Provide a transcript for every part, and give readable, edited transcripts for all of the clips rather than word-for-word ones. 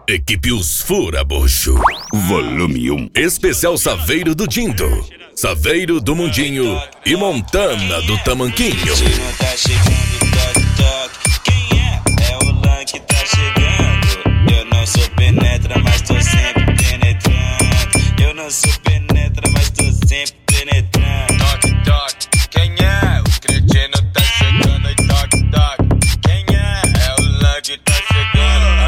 Equipe Os Furabucho. Volume 1. Especial Saveiro do Dindo, Saveiro do Mundinho e Montana do Tamanquinho. Tá chegando, toque, toque. Quem é? É o Lan que tá chegando. Eu não sou penetra, mas tô sempre penetrando. Eu não sou penetra, mas tô sempre penetrando. Toque, toque. Quem é? O cretino tá chegando e toque, toque. Quem é? É o Lan que tá chegando.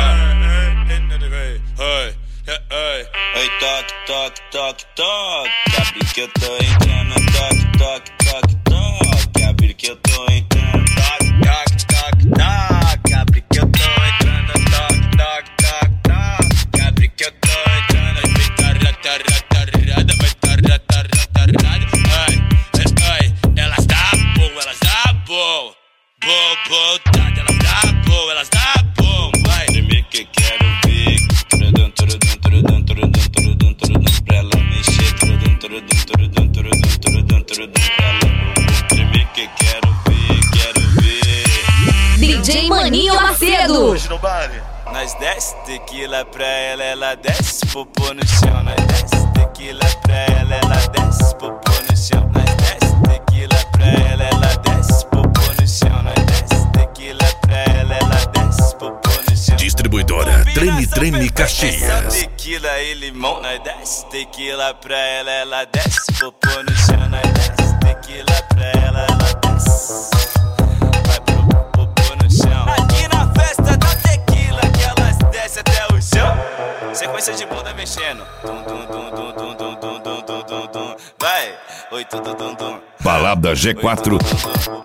Oi, toque, toque, toque, toque. Abre que eu tô entrando. Toque, toque, toque, toque. Abre que eu tô entrando. Toque, toque, toque, toque. Abre que eu tô entrando. Toque, toque, toque, toque. Abre que eu tô entrando. Vai tarada, vai tarada. Ai, elas dá bom, elas dá bom. Bom, tarde, elas dá bom, elas dá bom. Vai. Treme que quero ver. Turudum, turudum, turudum, turudum, turudum, turudum. Pra ela mexer. Turudum, turudum, turudum, turudum, turudum, turudum. Pra ela treme que quero ver. DJ Maninho Macedo. Hoje no baile. Nós desce tequila pra ela desce popô no chão. Nós desce tequila pra ela desce popô no chão. Nós desce tequila pra ela desce popô no chão. Nós desce tequila pra ela desce popô no chão. Distribuidora Treme Treme Só Caxias. tequila e limão. Nós desce tequila pra ela desce popô no chão. Nós desce tequila pra ela desce. Vai pro popô no chão. Aqui na festa da tequila que elas desce até o chão. Sequência de bunda mexendo. Dum dum dum dum dum dum dum dum dum dum. Vai. Oi, dum dum dum. Balada G4.